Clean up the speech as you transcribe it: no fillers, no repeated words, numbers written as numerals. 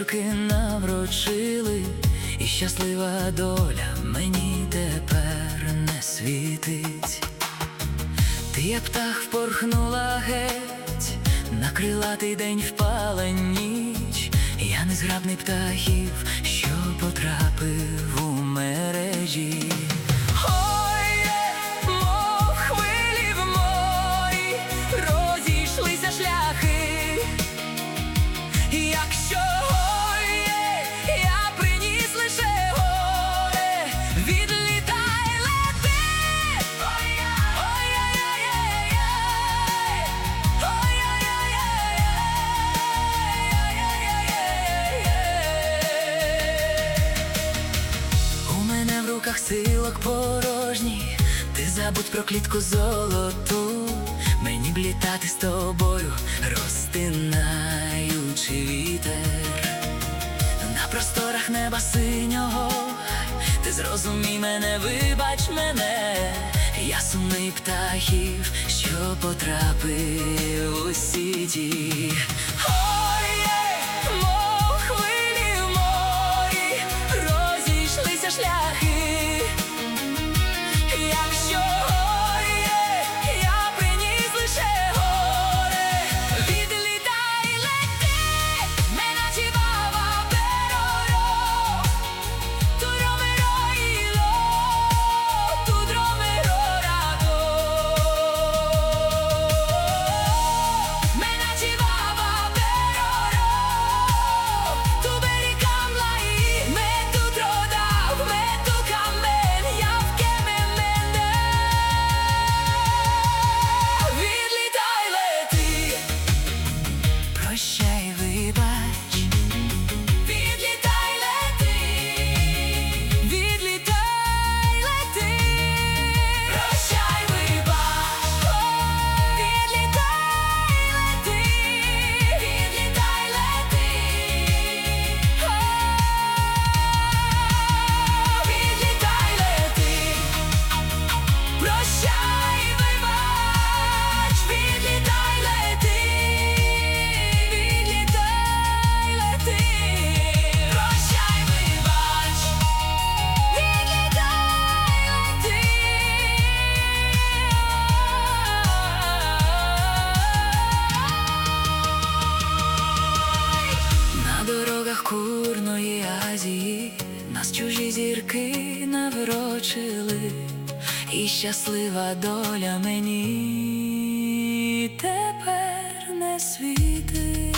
зірки наврочили, і щаслива доля мені тепер не світить. Ти, як птах, впорхнула геть, на крилатий день впала ніч. Я незграбний птахів, що потрапив у мережі. Мов хвилі в морі, розійшлися шляхи. Якщо я приніс лише горе, відлітай, лети. У мене в руках силок порожній, ти забудь про клітку золоту. Мені б літати з тобою, розтинаючи вітер. На просторах неба синього, ти зрозумій мене, вибач мене. Я сумний птахів, що потрапив у сіті. Мов хвилі в морі, розійшлися шляхи. Якщо я приніс лише горе, відлітай, лети, неначе баба пероро, туромеро іло, тудромеро радо. Неначе баба пероро, туберикам лаї, мету тродав, мету камен, явке мене. Відлітай, лети, прощай, вибач. Відлітай, лети, відлітай, лети, прощай, вибач. Відлітай, лети, відлітай, лети, відлітай, лети, прощай, вибач. Відлітай, лети, відлітай, лети, прощай, вибач. Відлітай, лети. На дорогах курної Азії нас чужі зірки наврочили, і щаслива доля мені тепер не світить.